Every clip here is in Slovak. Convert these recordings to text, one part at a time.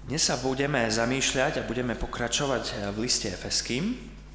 Dnes sa budeme zamýšľať a budeme pokračovať v liste Efeským.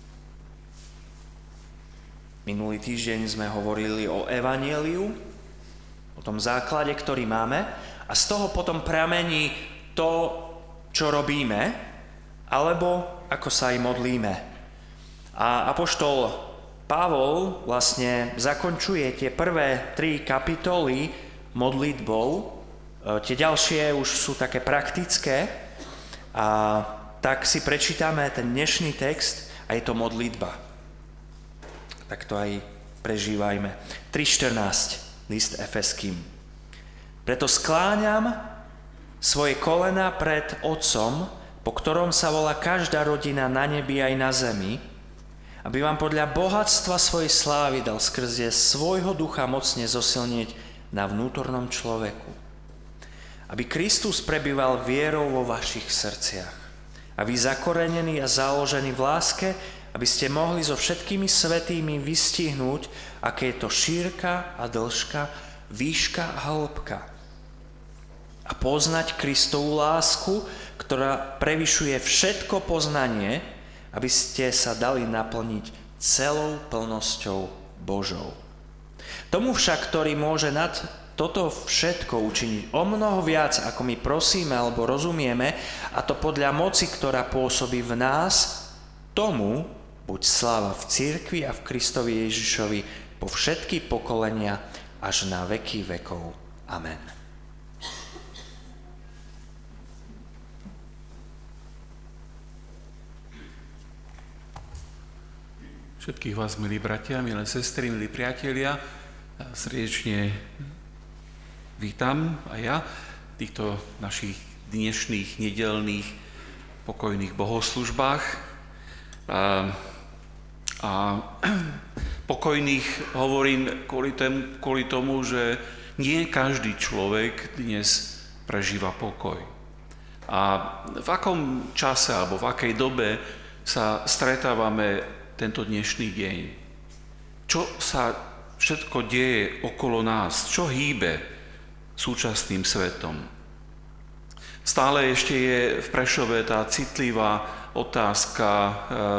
Minulý týždeň sme hovorili o evanjeliu, o tom základe, ktorý máme, a z toho potom pramení to, čo robíme, alebo ako sa aj modlíme. A apoštol Pavol vlastne zakončuje tie prvé 3 kapitoly modlitbou. Tie ďalšie už sú také praktické, a tak si prečítame ten dnešný text a je to modlitba. Tak to aj prežívajme. 3.14, list Efeským. Preto skláňam svoje kolena pred Otcom, po ktorom sa volá každá rodina na nebi aj na zemi, aby vám podľa bohatstva svojej slávy dal skrze svojho ducha mocne zosilnieť na vnútornom človeku. Aby Kristus prebýval vierou vo vašich srdciach. A vy zakorenení a založení v láske, aby ste mohli so všetkými svätými vystihnúť, aké je to šírka a dĺžka, výška a hĺbka. A poznať Kristovú lásku, ktorá prevyšuje všetko poznanie, aby ste sa dali naplniť celou plnosťou Božou. Tomu však, ktorý môže nad toto všetko učiniť o mnoho viac, ako my prosíme alebo rozumieme, a to podľa moci, ktorá pôsobí v nás, tomu buď sláva v cirkvi a v Kristovi Ježišovi po všetky pokolenia až na veky vekov. Amen. Všetkých vás, milí bratia, milé sestry, milí priatelia, srdečne vítam aj ja v týchto našich dnešných nedeľných pokojných bohoslužbách. A pokojných hovorím kvôli tomu, že nie každý človek dnes prežíva pokoj. A v akom čase alebo v akej dobe sa stretávame tento dnešný deň? Čo sa všetko deje okolo nás? Čo hýbe súčasným svetom? Stále ešte je v Prešove tá citlivá otázka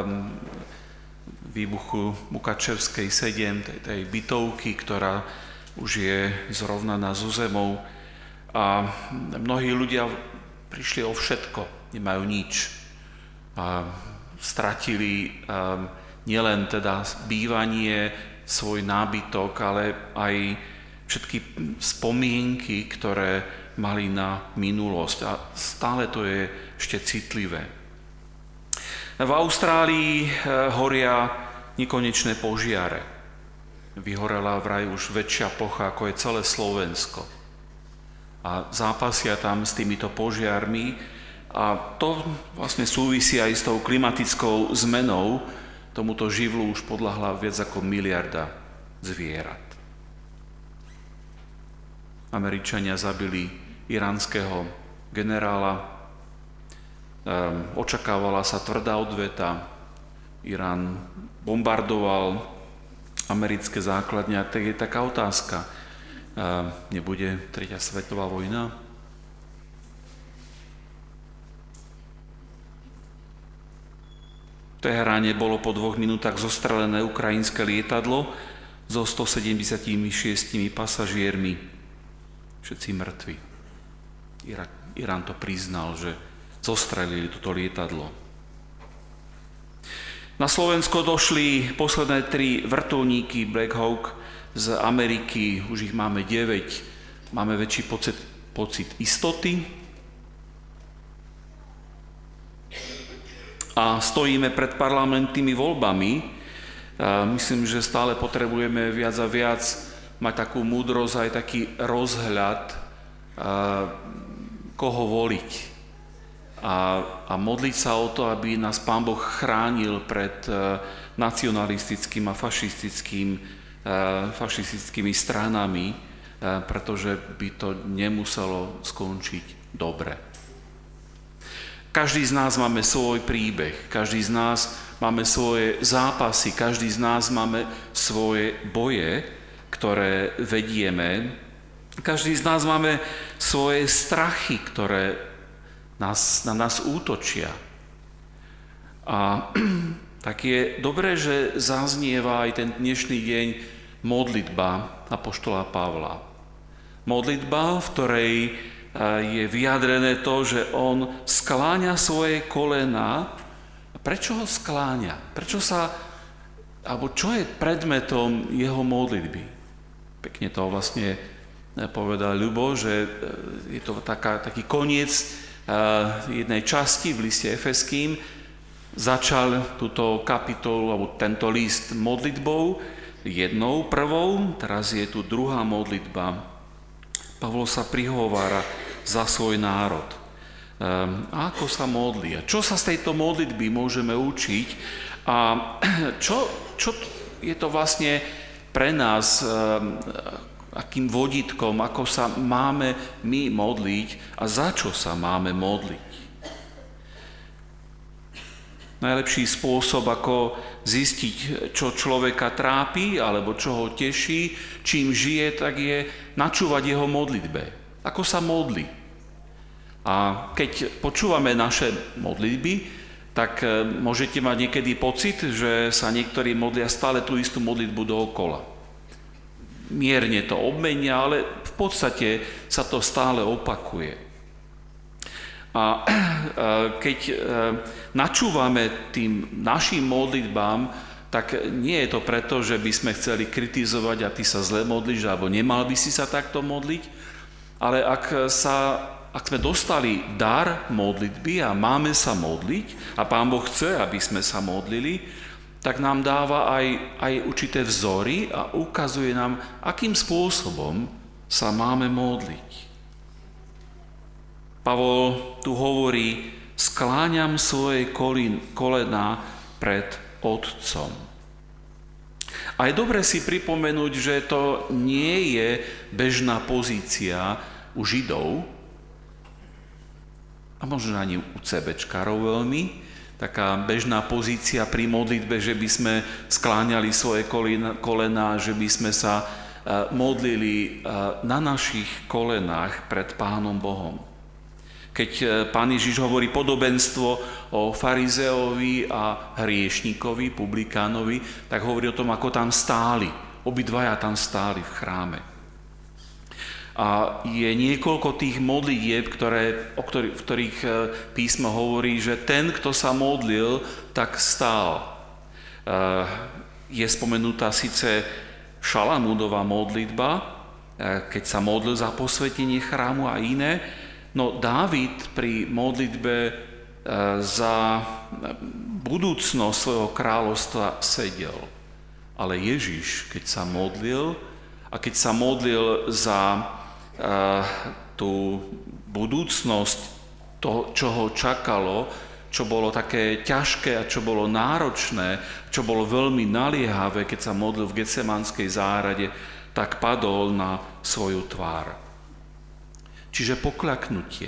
výbuchu Mukačevskej 7, tej bytovky, ktorá už je zrovnaná so zemou. A mnohí ľudia prišli o všetko, nemajú nič. A stratili nielen teda bývanie, svoj nábytok, ale aj všetky spomienky, ktoré mali na minulosť. A stále to je ešte citlivé. V Austrálii horia nekonečné požiare. Vyhorela vraj už väčšia plocha, ako je celé Slovensko. A zápasia tam s týmito požiarmi. A to vlastne súvisí aj s tou klimatickou zmenou. Tomuto živlu už podľahla viac ako 1 miliarda zvierat. Američania zabili iránskeho generála. Očakávala sa tvrdá odveta. Irán bombardoval americké základne. A tak je taká otázka. Nebude 3. svetová vojna? V Teheráne bolo po 2 minútach zostrelené ukrajinské lietadlo so 176 pasažiermi. Všetci mŕtvi. Irán to priznal, že zostrelili toto lietadlo. Na Slovensko došli posledné 3 vrtuľníky Black Hawk z Ameriky. Už ich máme 9. Máme väčší pocit istoty. A stojíme pred parlamentnými voľbami. Myslím, že stále potrebujeme viac a viac mať takú múdrosť, aj taký rozhľad, koho voliť. A modliť sa o to, aby nás Pán Boh chránil pred nacionalistickým a fašistickými stranami, pretože by to nemuselo skončiť dobre. Každý z nás máme svoj príbeh, každý z nás máme svoje zápasy, každý z nás máme svoje boje, ktoré vedieme. Každý z nás máme svoje strachy, ktoré na nás útočia. A tak je dobré, že zaznieva aj ten dnešný deň modlitba apoštola Pavla. Modlitba, v ktorej je vyjadrené to, že on skláňa svoje kolená. Prečo ho skláňa? Čo je predmetom jeho modlitby? Pekne to vlastne povedal Ľubo, že je to taký koniec jednej časti v liste Efeským. Začal túto kapitolu, alebo tento list modlitbou, jednou, prvou, teraz je tu druhá modlitba. Pavol sa prihovára za svoj národ. A ako sa modlí? A čo sa z tejto modlitby môžeme učiť? A čo je to vlastne pre nás akým vodítkom, ako sa máme my modliť a za čo sa máme modliť? Najlepší spôsob, ako zistiť, čo človeka trápi, alebo čo ho teší, čím žije, tak je načúvať jeho modlitbe. Ako sa modlí. A keď počúvame naše modlitby, tak môžete mať niekedy pocit, že sa niektorí modlia stále tú istú modlitbu dookola. Mierne to obmenia, ale v podstate sa to stále opakuje. A keď načúvame tým našim modlitbám, tak nie je to preto, že by sme chceli kritizovať a ty sa zle modlíš, alebo nemal by si sa takto modliť, ale ak sme dostali dar modlitby a máme sa modliť a Pán Boh chce, aby sme sa modlili, tak nám dáva aj určité vzory a ukazuje nám, akým spôsobom sa máme modliť. Pavol tu hovorí, skláňam svoje kolená pred Otcom. A je dobre si pripomenúť, že to nie je bežná pozícia u Židov, a možno ani u CBčkarov veľmi, taká bežná pozícia pri modlitbe, že by sme skláňali svoje kolená, že by sme sa modlili na našich kolenách pred Pánom Bohom. Keď Pán Ježiš hovorí podobenstvo o farizeovi a hriešnikovi, publikánovi, tak hovorí o tom, ako tam stáli. Obidvaja tam stáli v chráme. A je niekoľko tých modlitieb, v ktorých písmo hovorí, že ten, kto sa modlil, tak stál. Je spomenutá síce Šalamúnova modlitba, keď sa modlil za posvetenie chrámu a iné, no Dávid pri modlitbe za budúcnosť svojho kráľovstva sedel. Ale Ježiš, keď sa modlil za tú budúcnosť, to, čo ho čakalo, čo bolo také ťažké a čo bolo náročné, čo bolo veľmi naliehavé, keď sa modlil v Getsemanskej záhrade, tak padol na svoju tvár. Čiže pokľaknutie,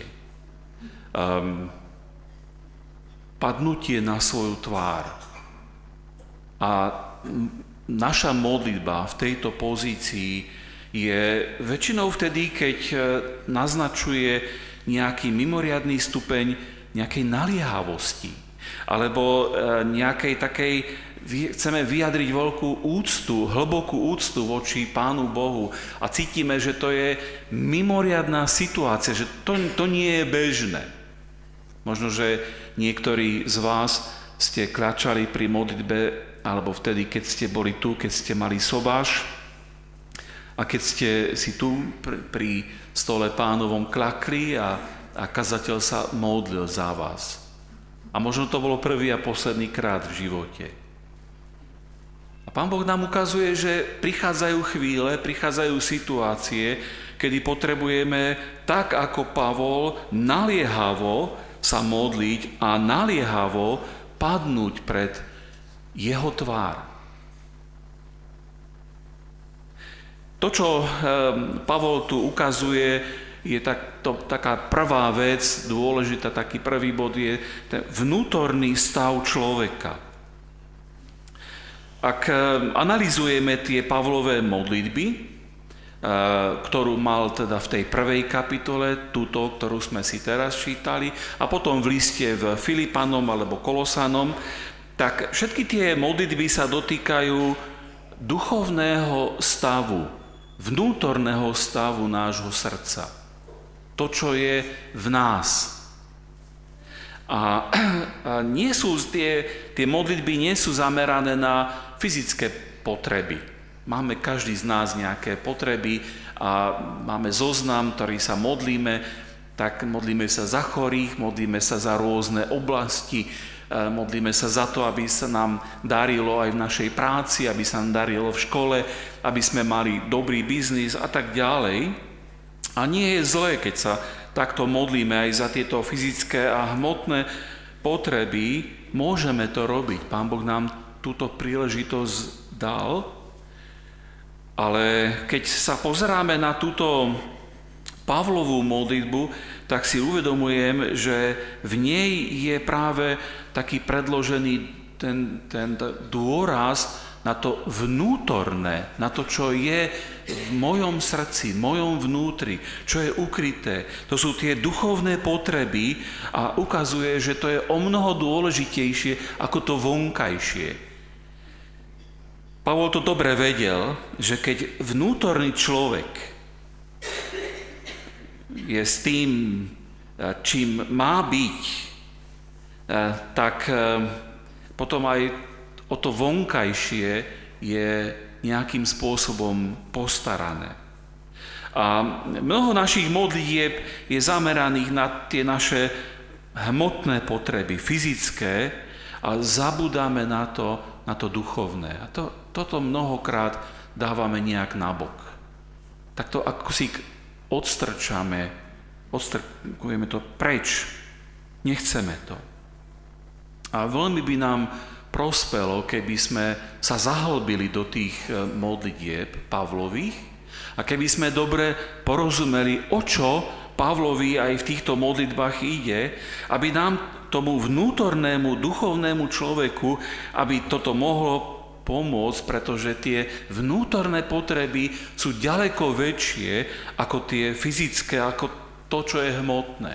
padnutie na svoju tvár. A naša modlitba v tejto pozícii je väčšinou vtedy, keď naznačuje nejaký mimoriadny stupeň nejakej naliehavosti, alebo nejakej takej, chceme vyjadriť veľkú úctu, hlbokú úctu voči Pánu Bohu a cítime, že to je mimoriadná situácia, že to nie je bežné. Možno, že niektorí z vás ste kľačali pri modlitbe, alebo vtedy, keď ste boli tu, keď ste mali sobáš a keď ste si tu pri stole Pánovom klakli a kazateľ sa modlil za vás. A možno to bolo prvý a posledný krát v živote. A Pán Boh nám ukazuje, že prichádzajú chvíle, prichádzajú situácie, kedy potrebujeme tak ako Pavol naliehavo sa modliť a naliehavo padnúť pred jeho tvár. To, čo Pavol tu ukazuje, je taká prvá vec, dôležitá, taký prvý bod je ten vnútorný stav človeka. Ak analyzujeme tie Pavlové modlitby, ktorú mal teda v tej prvej kapitole, túto, ktorú sme si teraz čítali, a potom v liste v Filipanom alebo Kolosanom, tak všetky tie modlitby sa dotýkajú duchovného stavu, vnútorného stavu nášho srdca. To, čo je v nás. A nie sú tie modlitby nie sú zamerané na fyzické potreby. Máme každý z nás nejaké potreby a máme zoznam, ktorý sa modlíme, tak modlíme sa za chorých, modlíme sa za rôzne oblasti, modlíme sa za to, aby sa nám darilo aj v našej práci, aby sa nám darilo v škole, aby sme mali dobrý biznis a tak ďalej. A nie je zlé, keď sa takto modlíme aj za tieto fyzické a hmotné potreby, môžeme to robiť. Pán Boh nám túto príležitosť dal. Ale keď sa pozeráme na túto Pavlovú modlitbu, tak si uvedomujem, že v nej je práve taký predložený ten dôraz na to vnútorné, na to, čo je v mojom srdci, v mojom vnútri, čo je ukryté. To sú tie duchovné potreby a ukazuje, že to je o mnoho dôležitejšie ako to vonkajšie. Pavol to dobre vedel, že keď vnútorný človek je s tým, čím má byť, tak potom aj o to vonkajšie je nejakým spôsobom postarané. A mnoho našich modlitieb je zameraných na tie naše hmotné potreby, fyzické, a zabudáme na to duchovné. A toto mnohokrát dávame nejak nabok. Tak to ako si odstrčujeme to preč. Nechceme to. A veľmi by nám prospelo, keby sme sa zahlbili do tých modlitieb Pavlových a keby sme dobre porozumeli, o čo Pavlovi aj v týchto modlitbách ide, aby nám tomu vnútornému, duchovnému človeku, aby toto mohlo pomôcť, pretože tie vnútorné potreby sú ďaleko väčšie ako tie fyzické, ako to, čo je hmotné.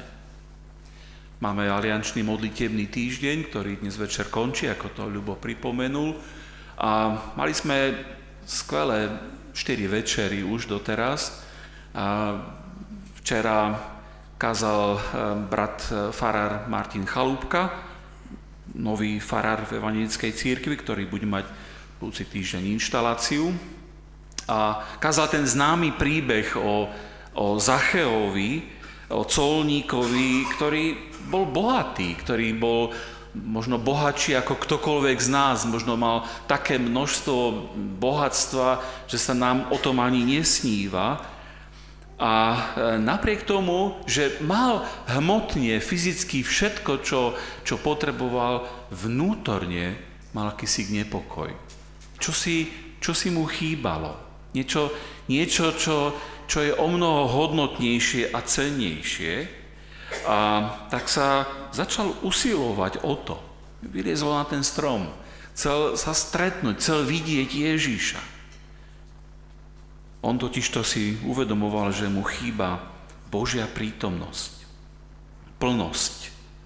Máme aliančný modlitebný týždeň, ktorý dnes večer končí, ako to Ľubo pripomenul. A mali sme skvelé 4 večery už doteraz. A včera kázal brat farár Martin Chalúbka, nový farár v evangelickej cirkvi, ktorý bude mať budúci týždeň inštaláciu. A kázal ten známy príbeh o Zacheovi, o colníkovi, ktorý bol bohatý, ktorý bol možno bohatší ako ktokoľvek z nás, možno mal také množstvo bohatstva, že sa nám o tom ani nesníva. A napriek tomu, že mal hmotne, fyzicky všetko, čo potreboval, vnútorne mal akýsi nepokoj. Čo si mu chýbalo? Niečo, čo je o mnoho hodnotnejšie a cennejšie. A tak sa začal usilovať o to. Vyliezol na ten strom. Chcel sa stretnúť, chcel vidieť Ježiša. On totižto si uvedomoval, že mu chýba Božia prítomnosť. Plnosť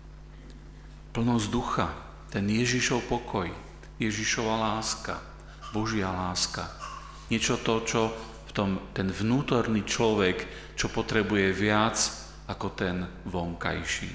ducha, ten Ježišov pokoj, Ježišova láska, Božia láska. Niečo to, čo ten vnútorný človek, čo potrebuje viac ako ten vonkajší.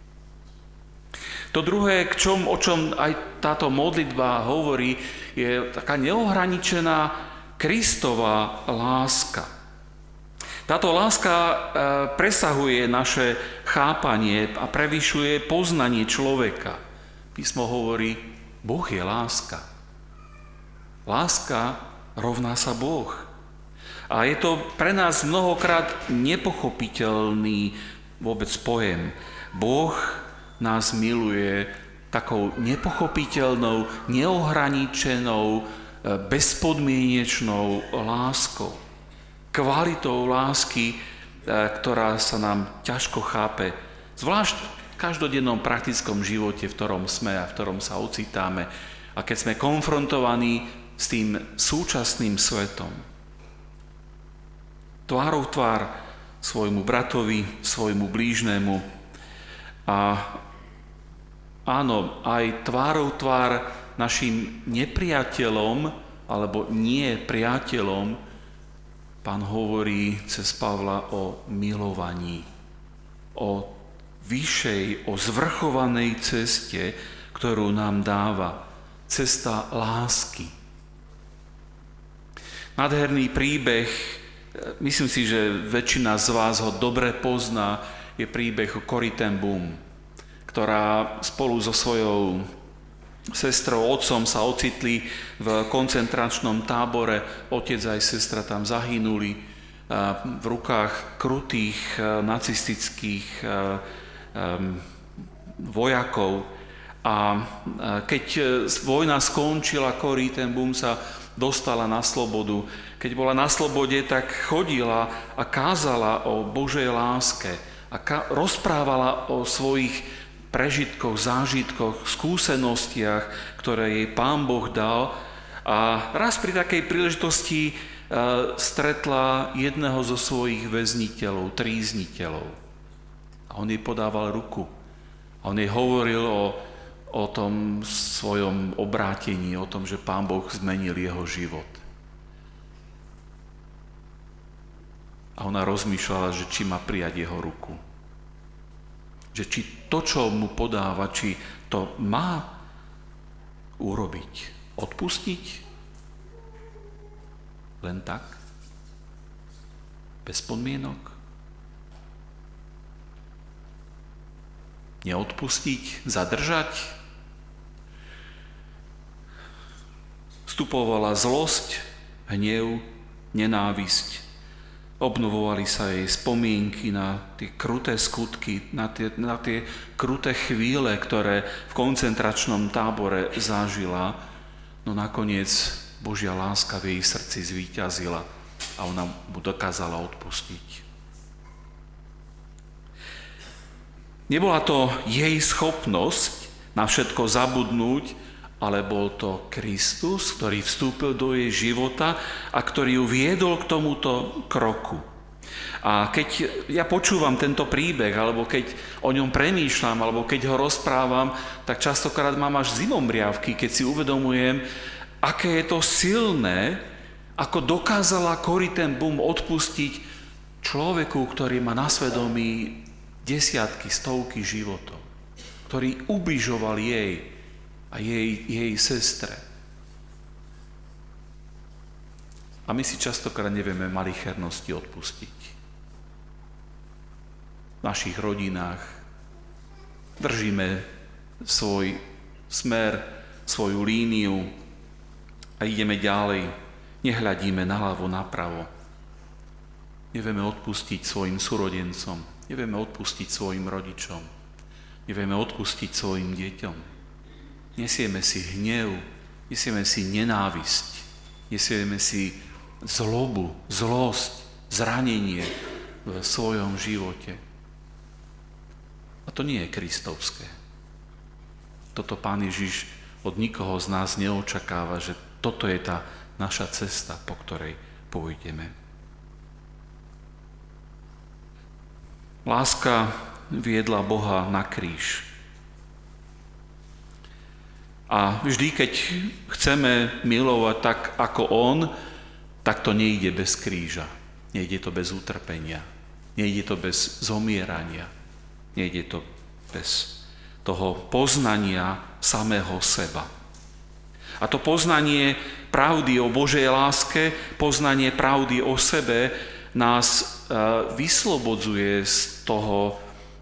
To druhé, o čom aj táto modlitba hovorí, je taká neohraničená Kristova láska. Táto láska presahuje naše chápanie a prevyšuje poznanie človeka. Písmo hovorí, Boh je láska. Láska rovná sa Boh. A je to pre nás mnohokrát nepochopiteľný vôbec pojem. Boh nás miluje takou nepochopiteľnou, neohraničenou, bezpodmienečnou láskou. Kvalitou lásky, ktorá sa nám ťažko chápe, zvlášť v každodennom praktickom živote, v ktorom sme a v ktorom sa ocitáme a keď sme konfrontovaní s tým súčasným svetom. tvárou tvár svojmu bratovi, svojmu blížnemu. A áno, aj tvárou tvár našim nepriateľom alebo nie priateľom Pán hovorí cez Pavla o milovaní, o vyššej, o zvrchovanej ceste, ktorú nám dáva. Cesta lásky. Nádherný príbeh, myslím si, že väčšina z vás ho dobre pozná, je príbeh o Corrie ten Boom, ktorá spolu so svojou sestrou, otcom sa ocitli v koncentračnom tábore. Otec aj sestra tam zahynuli v rukách krutých nacistických vojakov. A keď vojna skončila, Corrie ten Boom sa dostala na slobodu. Keď bola na slobode, tak chodila a kázala o Božej láske a rozprávala o svojich prežitkoch, zážitkoch, skúsenostiach, ktoré jej Pán Boh dal. A raz pri takej príležitosti stretla jedného zo svojich väzniteľov, trízniteľov. A on jej podával ruku. A on jej hovoril o tom svojom obrátení, o tom, že Pán Boh zmenil jeho život. A ona rozmýšľala, že či má prijať jeho ruku. Že či to, čo mu podáva, či to má urobiť. Odpustiť? Len tak? Bez podmienok? Neodpustiť? Zadržať? Vstupovala zlosť, hnev, nenávisť. Obnovovali sa jej spomienky na tie kruté skutky, na tie kruté chvíle, ktoré v koncentračnom tábore zažila. No nakoniec Božia láska v jej srdci zvíťazila a ona mu dokázala odpustiť. Nebola to jej schopnosť na všetko zabudnúť, ale bol to Kristus, ktorý vstúpil do jej života a ktorý ju viedol k tomuto kroku. A keď ja počúvam tento príbeh, alebo keď o ňom premýšľam, alebo keď ho rozprávam, tak častokrát mám až zimomriavky, keď si uvedomujem, aké je to silné, ako dokázala Corrie ten Boom odpustiť človeku, ktorý má na svedomí desiatky, stovky životov, ktorý ubližoval jej a jej sestre. A my si častokrát nevieme malichernosti odpustiť. V našich rodinách držíme svoj smer, svoju líniu a ideme ďalej. Nehľadíme naľavo, napravo. Nevieme odpustiť svojim súrodencom. Nevieme odpustiť svojim rodičom. Nevieme odpustiť svojim deťom. Nesieme si hnev, nesieme si nenávisť, nesieme si zlobu, zlosť, zranenie v svojom živote. A to nie je kristovské. Toto Pán Ježiš od nikoho z nás neočakáva, že toto je tá naša cesta, po ktorej pôjdeme. Láska viedla Boha na kríž. A vždy, keď chceme milovať tak, ako on, tak to nejde bez kríža. Nejde to bez utrpenia. Nejde to bez zomierania. Nejde to bez toho poznania samého seba. A to poznanie pravdy o Božej láske, poznanie pravdy o sebe nás vyslobodzuje z toho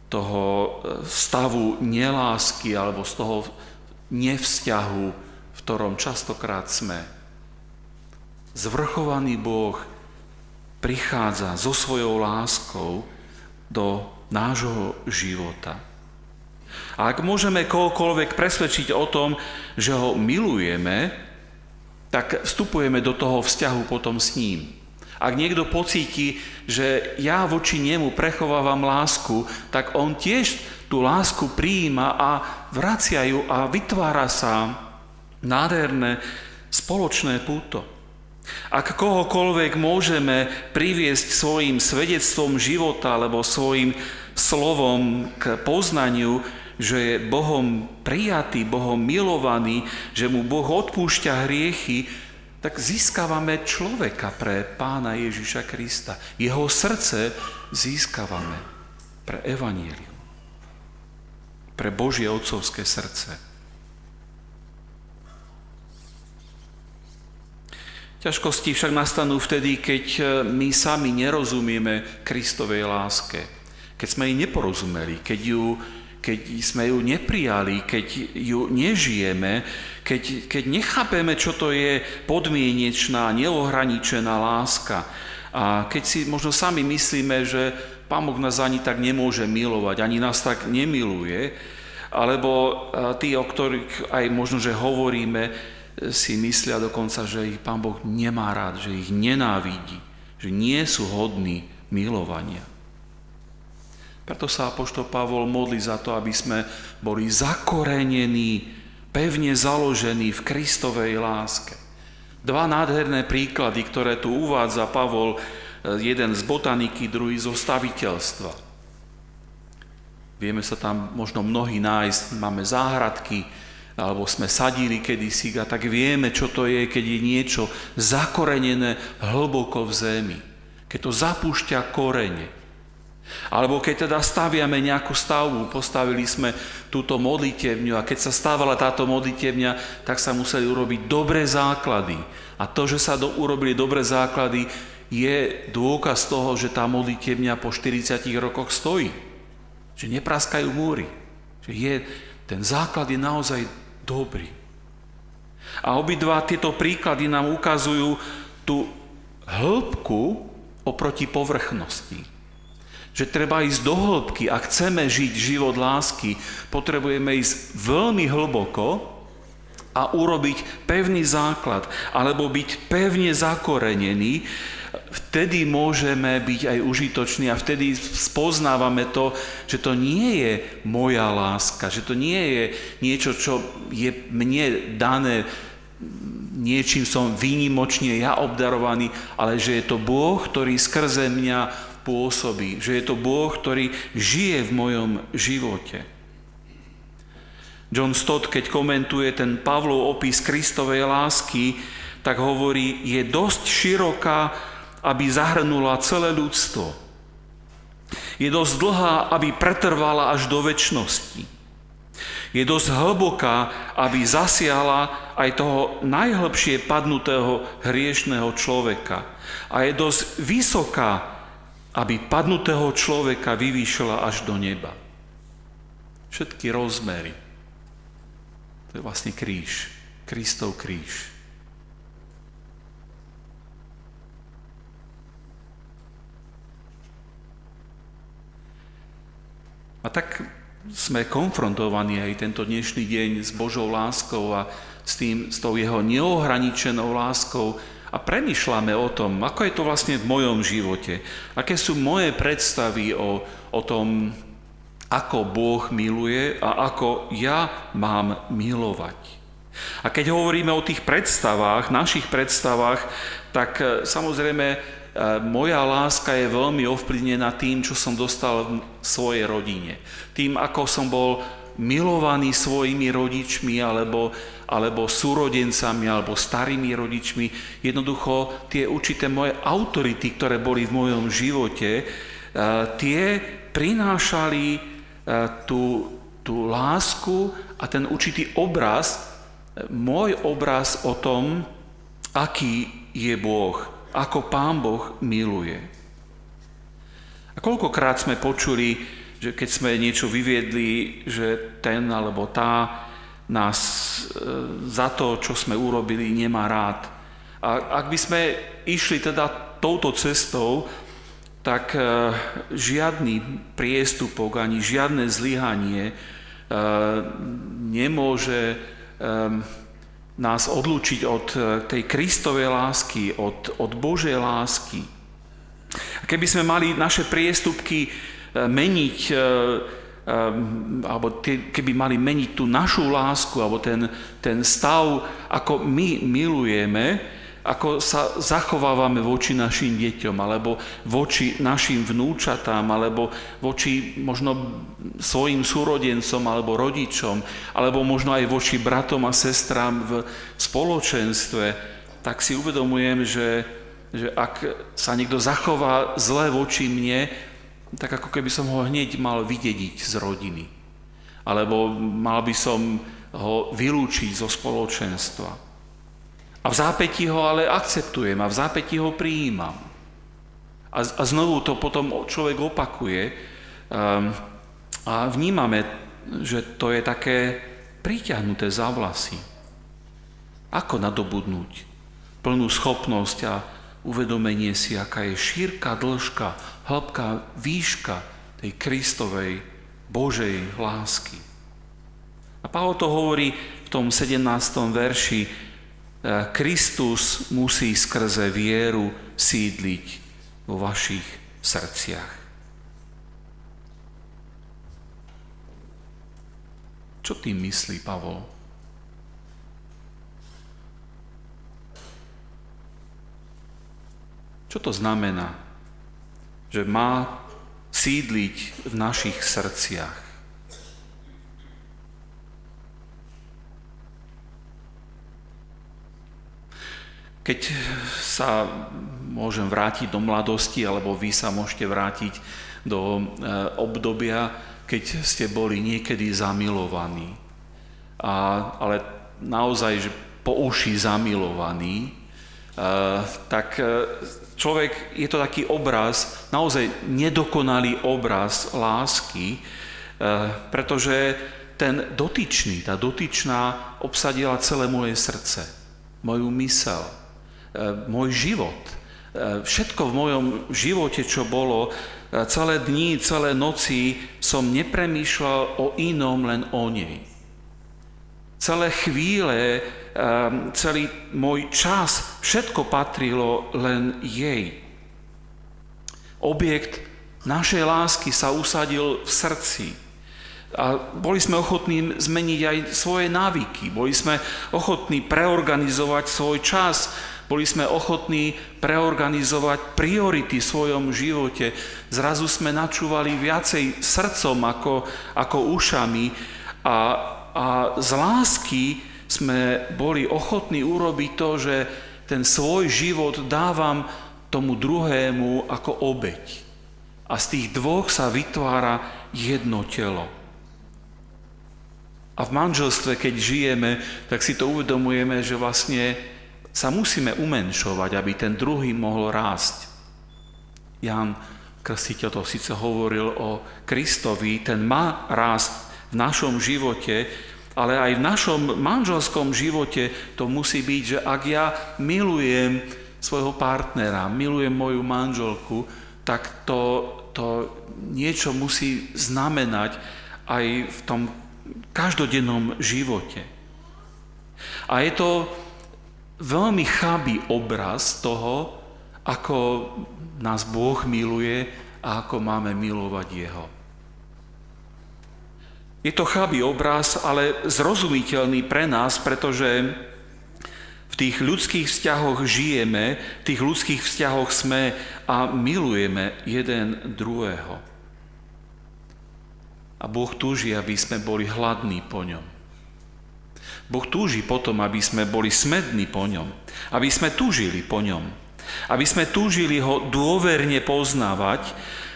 stavu nelásky alebo z toho nevzťahu, v ktorom častokrát sme. Zvrchovaný Boh prichádza so svojou láskou do nášho života. A ak môžeme kohokoľvek presvedčiť o tom, že ho milujeme, tak vstupujeme do toho vzťahu potom s ním. Ak niekto pocíti, že ja voči nemu prechovávam lásku, tak on tiež tú lásku prijíma a vracia ju a vytvára sa nádherné spoločné púto. Ak kohokoľvek môžeme priviesť svojim svedectvom života alebo svojim slovom k poznaniu, že je Bohom prijatý, Bohom milovaný, že mu Boh odpúšťa hriechy, tak získavame človeka pre Pána Ježiša Krista. Jeho srdce získavame pre evanjelium, pre Božie otcovské srdce. Ťažkosti však nastanú vtedy, keď my sami nerozumieme Kristovej láske. Keď sme jej neporozumeli, keď sme ju neprijali, keď ju nežijeme, keď nechápeme, čo to je podmienečná, neohraničená láska. A keď si možno sami myslíme, že Pán Boh nás ani tak nemôže milovať, ani nás tak nemiluje, alebo tí, o ktorých aj možno, že hovoríme, si myslia dokonca, že ich Pán Boh nemá rád, že ich nenávidí, že nie sú hodní milovania. Preto sa apoštol Pavol modlí za to, aby sme boli zakorenení, pevne založení v Kristovej láske. Dva nádherné príklady, ktoré tu uvádza Pavol, jeden z botaniky, druhý zo staviteľstva. Vieme sa tam možno mnohí nájsť, máme záhradky, alebo sme sadili kedysi a tak vieme, čo to je, keď je niečo zakorenené hlboko v zemi. Keď to zapúšťa korene. Alebo keď teda staviame nejakú stavbu, postavili sme túto modlitebňu a keď sa stávala táto modlitebňa, tak sa museli urobiť dobré základy. A to, že sa urobili dobré základy, je dôkaz toho, že tá modlitebňa po 40 rokoch stojí. Že nepraskajú múry. Že ten základ je naozaj dobrý. A obidva tieto príklady nám ukazujú tú hĺbku oproti povrchnosti. Že treba ísť do hĺbky. Ak chceme žiť život lásky, potrebujeme ísť veľmi hlboko a urobiť pevný základ, alebo byť pevne zakorenený. Vtedy môžeme byť aj užitoční a vtedy spoznávame to, že to nie je moja láska, že to nie je niečo, čo je mne dané, niečím som výnimočne ja obdarovaný, ale že je to Boh, ktorý skrze mňa pôsobí, že je to Boh, ktorý žije v mojom živote. John Stott, keď komentuje ten Pavlov opis Kristovej lásky, tak hovorí, je dosť široká, aby zahrnula celé ľudstvo. Je dosť dlhá, aby pretrvala až do večnosti. Je dosť hlboká, aby zasiahla aj toho najhlbšie padnutého hriešného človeka. A je dosť vysoká, aby padnutého človeka vyvýšila až do neba. Všetky rozmery. To je vlastne kríž. Kristov kríž. A tak sme konfrontovaní aj tento dnešný deň s Božou láskou a s tou jeho neohraničenou láskou a premýšľame o tom, ako je to vlastne v mojom živote. Aké sú moje predstavy o tom, ako Boh miluje a ako ja mám milovať. A keď hovoríme o tých predstavách, našich predstavách, tak samozrejme moja láska je veľmi ovplyvnená tým, čo som dostal v svojej rodine. Tým, ako som bol milovaný svojimi rodičmi, alebo súrodencami, alebo starými rodičmi. Jednoducho tie určité moje autority, ktoré boli v mojom živote, tie prinášali tú lásku a ten určitý obraz, môj obraz o tom, aký je Boh, ako Pán Boh miluje. A koľkokrát sme počuli, že keď sme niečo vyviedli, že ten alebo tá nás za to, čo sme urobili, nemá rád. A ak by sme išli teda touto cestou, tak žiadny priestupok ani žiadne zlyhanie nemôže nás odlúčiť od tej Kristovej lásky, od Božej lásky. A keby sme mali naše priestupky meniť, alebo keby mali meniť tú našu lásku, alebo ten stav, ako my milujeme, ako sa zachovávame voči našim deťom, alebo voči našim vnúčatám, alebo voči možno svojim súrodencom, alebo rodičom, alebo možno aj voči bratom a sestrám v spoločenstve, tak si uvedomujem, že ak sa niekto zachová zle voči mne, tak ako keby som ho hneď mal vydediť z rodiny. Alebo mal by som ho vylúčiť zo spoločenstva. A v zápätí ho ale akceptujem a v zápätí ho prijímam. A znovu to potom človek opakuje a vnímame, že to je také priťahnuté za vlasy. Ako nadobudnúť plnú schopnosť a uvedomenie si, aká je šírka, dĺžka, hĺbka, výška tej Kristovej Božej lásky. A Pavol to hovorí v tom 17. verši: Kristus musí skrze vieru sídliť vo vašich srdciach. Čo tým myslí Pavol? Čo to znamená? Že má sídliť v našich srdciach. Keď sa môžem vrátiť do mladosti, alebo vy sa môžete vrátiť do obdobia, keď ste boli niekedy zamilovaní, ale naozaj, že po uši zamilovaní, tak človek, je to taký obraz, naozaj nedokonalý obraz lásky, pretože ten dotyčný, tá dotyčná obsadila celé moje srdce, moju myseľ, môj život. Všetko v mojom živote, čo bolo, celé dni, celé noci som nepremýšľal o inom, len o nej. Celé chvíle, celý môj čas, všetko patrilo len jej. Objekt našej lásky sa usadil v srdci. A boli sme ochotní zmeniť aj svoje návyky. Boli sme ochotní preorganizovať svoj čas. Boli sme ochotní preorganizovať priority v svojom živote. Zrazu sme načúvali viacej srdcom ako ušami. A z lásky sme boli ochotní urobiť to, že ten svoj život dávam tomu druhému ako obeť. A z tých dvoch sa vytvára jedno telo. A v manželstve, keď žijeme, tak si to uvedomujeme, že vlastne sa musíme umenšovať, aby ten druhý mohol rásť. Ján Krstiteľ to síce hovoril o Kristovi, ten má rásť v našom živote, ale aj v našom manželskom živote to musí byť, že ak ja milujem svojho partnera, milujem moju manželku, tak to niečo musí znamenať aj v tom každodennom živote. A je to veľmi chabý obraz toho, ako nás Boh miluje a ako máme milovať Jeho. Je to chabý obraz, ale zrozumiteľný pre nás, pretože v tých ľudských vzťahoch žijeme, v tých ľudských vzťahoch sme a milujeme jeden druhého. A Boh túži, aby sme boli hladní po ňom. Boh túži potom, aby sme boli smední po ňom, aby sme túžili po ňom, aby sme túžili ho dôverne poznávať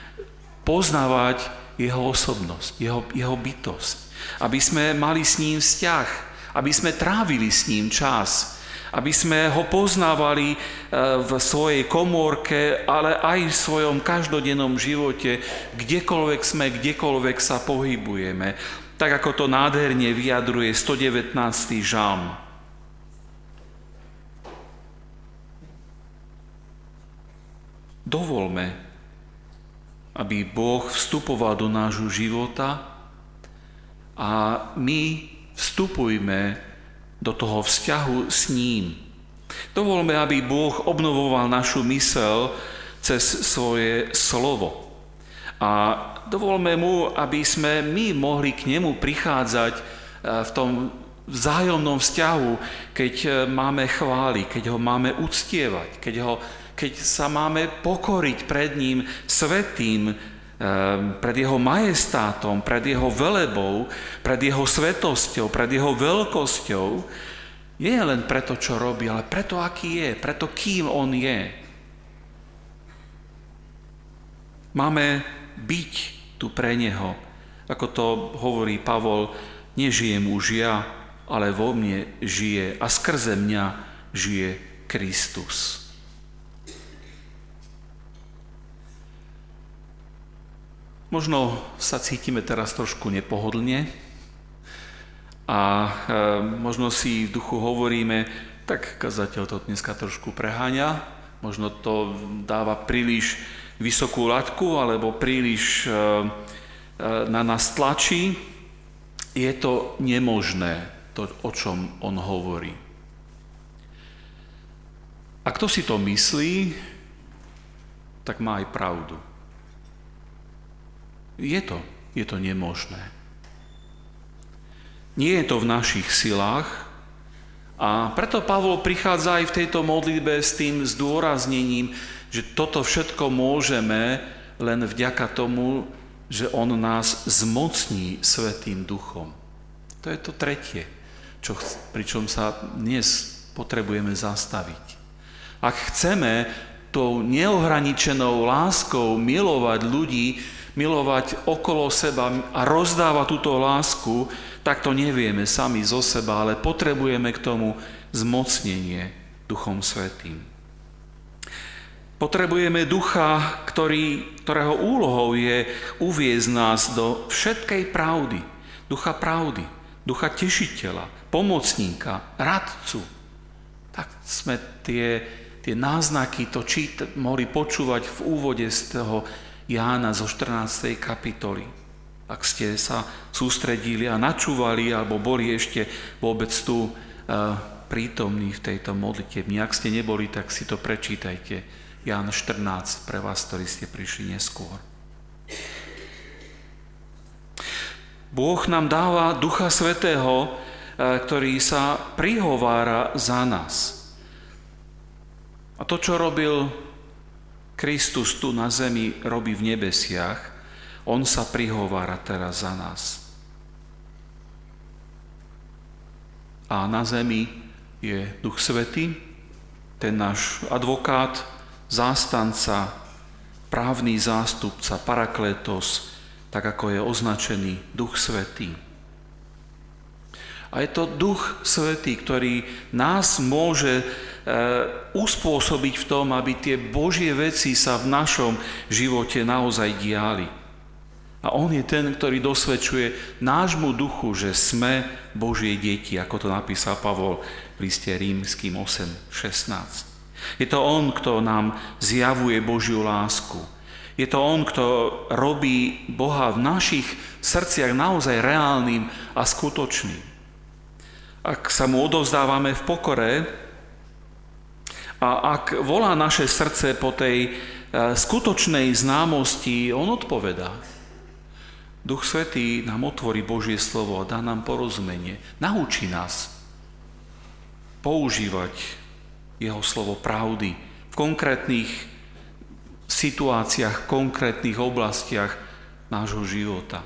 jeho osobnosť, jeho bytosť, aby sme mali s ním vzťah, aby sme trávili s ním čas, aby sme ho poznávali v svojej komórke, ale aj v svojom každodennom živote, kdekoľvek sme, kdekoľvek sa pohybujeme. Tak ako to nádherne vyjadruje 119. žalm. Dovolme, aby Boh vstupoval do nášho života a my vstupujme do toho vzťahu s ním. Dovolme, aby Boh obnovoval našu myseľ cez svoje slovo. A dovolme mu, aby sme my mohli k nemu prichádzať v tom vzájomnom vzťahu, keď máme chváliť, keď ho máme uctievať, keď sa máme pokoriť pred ním svätým, pred jeho majestátom, pred jeho velebou, pred jeho svetosťou, pred jeho veľkosťou, nie len preto, čo robí, ale preto, aký je, preto, kým on je. Máme byť tu pre neho. Ako to hovorí Pavol, nežijem už ja, ale vo mne žije a skrze mňa žije Kristus. Možno sa cítime teraz trošku nepohodlne a možno si v duchu hovoríme, tak kazateľ to dneska trošku preháňa, možno to dáva príliš vysokú laťku alebo príliš na nás tlačí. Je to nemožné, to, o čom on hovorí. A kto si to myslí, tak má aj pravdu. Je to nemožné. Nie je to v našich silách a preto Pavol prichádza aj v tejto modlitbe s tým zdôraznením, že toto všetko môžeme len vďaka tomu, že on nás zmocní Svätým Duchom. To je to tretie, pričom sa dnes potrebujeme zastaviť. Ak chceme tou neohraničenou láskou milovať ľudí, milovať okolo seba a rozdávať túto lásku, tak to nevieme sami zo seba, ale potrebujeme k tomu zmocnenie Duchom Svätým. Potrebujeme ducha, ktorého úlohou je uviesť nás do všetkej pravdy. Ducha pravdy, ducha tešiteľa, pomocníka, radcu. Tak sme tie náznaky mohli počúvať v úvode z toho Jána zo 14. kapitoly. Ak ste sa sústredili a načúvali, alebo boli ešte vôbec tu prítomní v tejto modlitebni. Ak ste neboli, tak si to prečítajte. Ján 14 pre vás, ktorí ste prišli neskôr. Boh nám dáva Ducha Svätého, ktorý sa prihovára za nás. A to, čo robil Kristus tu na zemi, robí v nebesiach, on sa prihovára teraz za nás. A na zemi je Duch Svätý, ten náš advokát, zástanca, právny zástupca, paraklétos, tak ako je označený Duch Svätý. A je to Duch Svätý, ktorý nás môže uspôsobiť v tom, aby tie Božie veci sa v našom živote naozaj diali. A on je ten, ktorý dosvedčuje nášmu duchu, že sme Božie deti, ako to napísal Pavol v liste Rímskym 8:16. Je to on, kto nám zjavuje Božiu lásku. Je to on, kto robí Boha v našich srdciach naozaj reálnym a skutočným. Ak sa mu odovzdávame v pokore a ak volá naše srdce po tej skutočnej známosti, on odpovedá. Duch Svätý nám otvorí Božie slovo a dá nám porozumenie. Naučí nás používať jeho slovo pravdy v konkrétnych situáciách, konkrétnych oblastiach nášho života.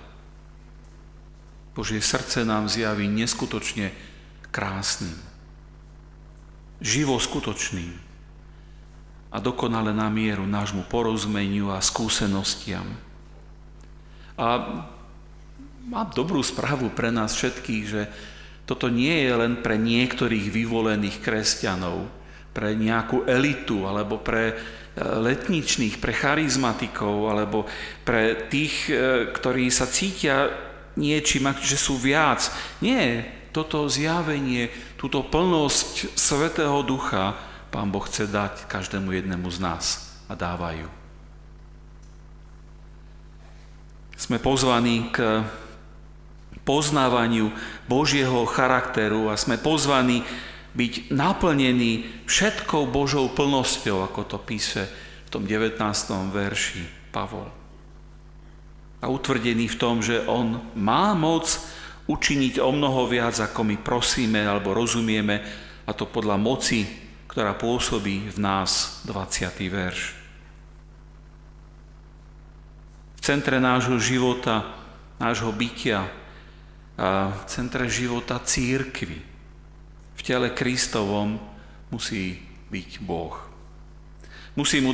Božie srdce nám zjaví neskutočne krásnym, živo skutočným a dokonale na mieru nášmu porozumeniu a skúsenostiam. A mám dobrú správu pre nás všetkých, že toto nie je len pre niektorých vyvolených kresťanov, pre nejakú elitu, alebo pre letničných, pre charizmatikov, alebo pre tých, ktorí sa cítia niečím, že sú viac. Nie, toto zjavenie, túto plnosť Svätého Ducha Pán Boh chce dať každému jednému z nás a dávajú. Sme pozvaní k poznávaniu Božieho charakteru a sme pozvaní byť naplnení všetkou Božou plnosťou, ako to píše v tom 19. verši Pavol. A utvrdený v tom, že on má moc učiniť o mnoho viac, ako my prosíme alebo rozumieme, a to podľa moci, ktorá pôsobí v nás. 20. verš. V centre nášho života, nášho bytia, a v centre života cirkvi, v tele Kristovom musí byť Boh. Musíme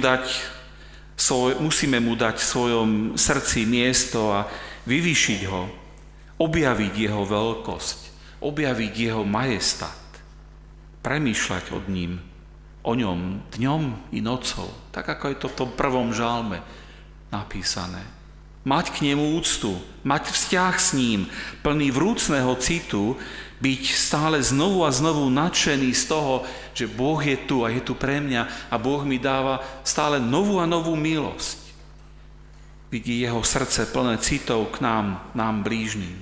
mu dať v svojom srdci miesto a vyvýšiť ho, objaviť jeho veľkosť, objaviť jeho majestát, premýšľať o ňom dňom i nocou, tak ako je to v tom prvom žalme napísané. Mať k nemu úctu, mať vzťah s ním, plný vrúcneho citu, byť stále znovu a znovu nadšený z toho, že Boh je tu a je tu pre mňa a Boh mi dáva stále novú a novú milosť. Vidí jeho srdce plné citov k nám blížnym.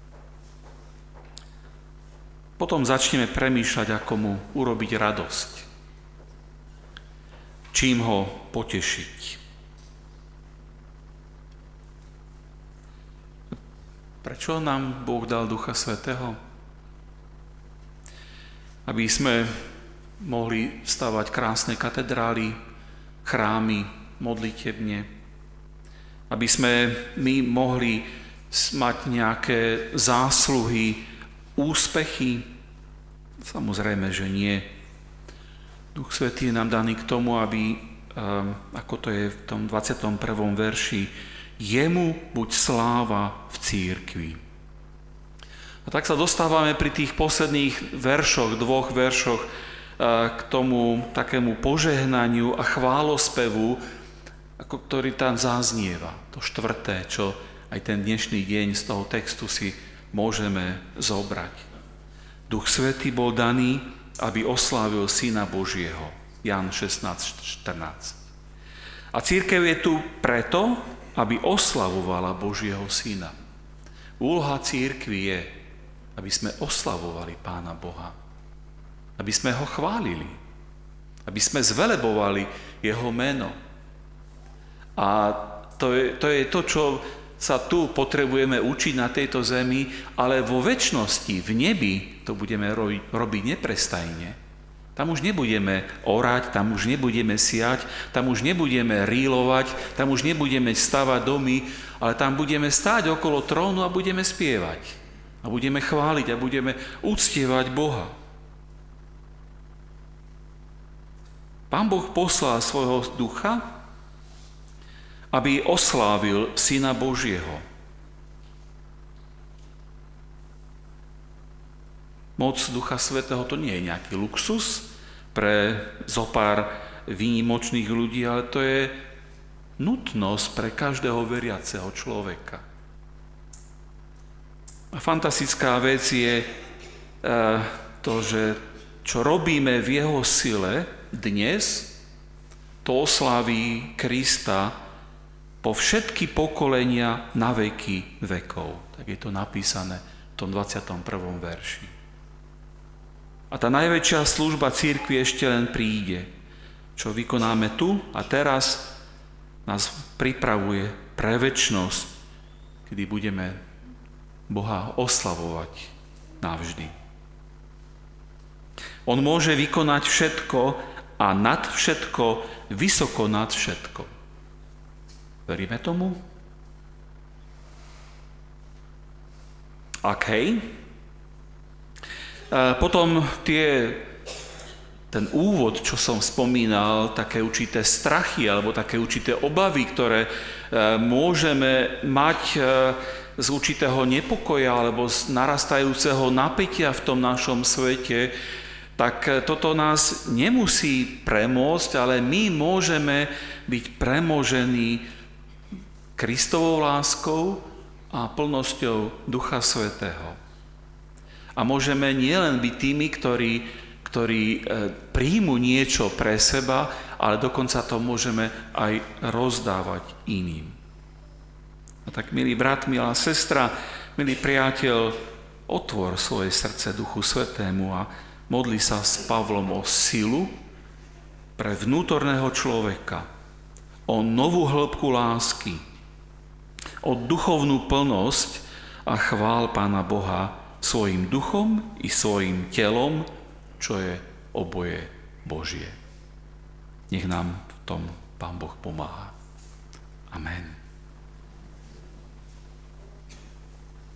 Potom začneme premýšľať, ako mu urobiť radosť. Čím ho potešiť. Prečo nám Boh dal Ducha Svätého? Aby sme mohli stavať krásne katedrály, chrámy, modlitebne. Aby sme my mohli mať nejaké zásluhy, úspechy. Samozrejme, že nie. Duch Svätý je nám daný k tomu, aby, ako to je v tom 21. verši, jemu buď sláva v cirkvi. A tak sa dostávame pri tých posledných dvoch veršoch k tomu takému požehnaniu a chválospevu, ktorý tam zaznieva. To 4., čo aj ten dnešný deň z toho textu si môžeme zobrať. Duch Svätý bol daný, aby oslávil Syna Božieho. Ján 16:14. A cirkev je tu preto, aby oslavovala Božieho Syna. Úloha cirkvi je, aby sme oslavovali Pána Boha. Aby sme ho chválili. Aby sme zvelebovali jeho meno. A to je to, čo sa tu potrebujeme učiť na tejto zemi, ale vo večnosti, v nebi, to budeme robiť neprestajne. Tam už nebudeme orať, tam už nebudeme siať, tam už nebudeme rýlovať, tam už nebudeme stavať domy, ale tam budeme stáť okolo trónu a budeme spievať. A budeme chváliť a budeme uctievať Boha. Pán Boh poslal svojho ducha, aby oslávil Syna Božieho. Moc Ducha Svätého to nie je nejaký luxus pre zopár výnimočných ľudí, ale to je nutnosť pre každého veriaceho človeka. A fantastická vec je to, že čo robíme v jeho sile dnes, to osláví Krista po všetky pokolenia na veky vekov. Tak je to napísané v tom 21. verši. A tá najväčšia služba cirkvi ešte len príde. Čo vykonáme tu a teraz, nás pripravuje pre večnosť, kedy budeme Boha oslavovať navždy. On môže vykonať všetko a nad všetko, vysoko nad všetko. Veríme tomu? Ak hej. Potom ten úvod, čo som spomínal, také určité strachy alebo také určité obavy, ktoré môžeme mať z určitého nepokoja alebo z narastajúceho napätia v tom našom svete, tak toto nás nemusí premôcť, ale my môžeme byť premožení Kristovou láskou a plnosťou Ducha Svätého. A môžeme nielen byť tými, ktorí príjmu niečo pre seba, ale dokonca to môžeme aj rozdávať iným. A tak, milý brat, milá sestra, milý priateľ, otvor svoje srdce Duchu Svätému a modli sa s Pavlom o silu pre vnútorného človeka, o novú hĺbku lásky, o duchovnú plnosť a a chvál Pána Boha svojim duchom i svojim telom, čo je oboje Božie. Nech nám v tom Pán Boh pomáha. Amen.